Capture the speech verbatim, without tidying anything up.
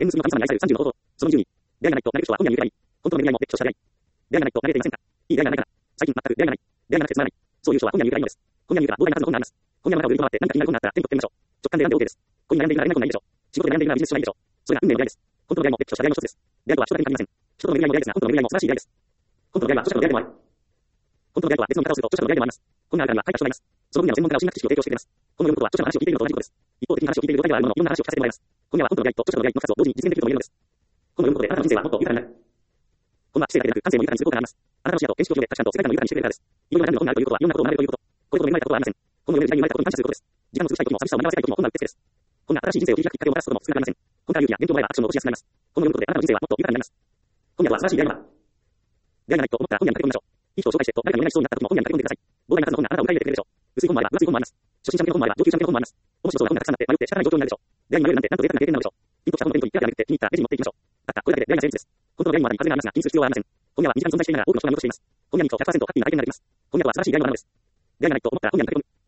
縁結びの神様に愛されるさんじゅうの方法。そのにじゅうに。出会いがないとなれる人は今夜にいる出会い。本当の恋愛も別居した出会い。出会いがないと慣れていませんか？いい出会いがないから。最近全く出会いがない。出会いがなくてつまらない。そういう人は今夜にいる出会いのです。今夜にいるから膨大な数の困難あります。今夜の中をぐるりと回って何か気になる困難あったら手に取ってみましょう。直感で選んで OK です。恋に悩んでいるなら恋愛も困難いいでしょう。仕事で悩んでいるならビジネスもないでしょう。それが運命の出会いです。本当の出会いも別居した出会いの一つです。出会いとは人だけに限りません。人との巡り合いも出会いですが、本当の巡り合いも素晴らしい出会いです。本当の出会いは著者の出会いでもある。本当の出会いとは別の見方をすると著者の出会いでもあります。こんなあるからには開花しとなります。その分野の専門家が心理学知識を提供してくれます。この読むことは著者の話を聞いているのと同じことです。一方的に話を聞いている状態ではあるものの、いろんな話を聞かせてもらいます。今夜は本当の出会いと著者の出会いのふたつを同時に実現できるとも言えるのです。この読むことであなたの人生はもっと豊かになる。このは知性だけでなく感性も豊かにする効果があります。あなたの視野と見識を広げ、価値観と世界観を豊かにしてくれるからです。いろいろなことになるということは、いろんなことを学べるということ。これほど恵まれたことはありません。この読める時代に生まれたことに感謝することです。時間を潰したい時も寂しさを紛らわせたい時もこんなうってつけです。こんな新しい人生を切り開くきっかけをもたらすことも少なくありません。こんな勇気や勉強前はアクションを起こしやすくなります。この読むことであなたの人生はもっと豊かになります。今夜は素晴らしい出会いの場。出会いがないと思ったら本屋に駆け込みましょう。いい人を紹介してと誰かにお願いしそうになった時も本屋に駆け込んでください。膨大な数の本があなたを迎え入れてくれるでしょう。薄い本もあれば分厚い本もあります。初心者向けの本もあれば上級者向けの本もあります。面白そうな本がたくさんあって迷って仕方ない状況になるでしょう。出会いに迷えるなんてなんと贅沢な経験なのでしょう。ピンときた本の手に取り、手で挙げて気に入ったレジに持っていきましょう。たったこれだけで出会いが成立です。本当の出会いにまでに風がありますが気にする必要はありません。本屋は身近に存在していながら多くの人が見落としています。本屋に行くとひゃくパーセントハッピーな体験になります。本屋には素晴らしい出会いの場なのです。出会いがないと思ったら本屋に駆け込む。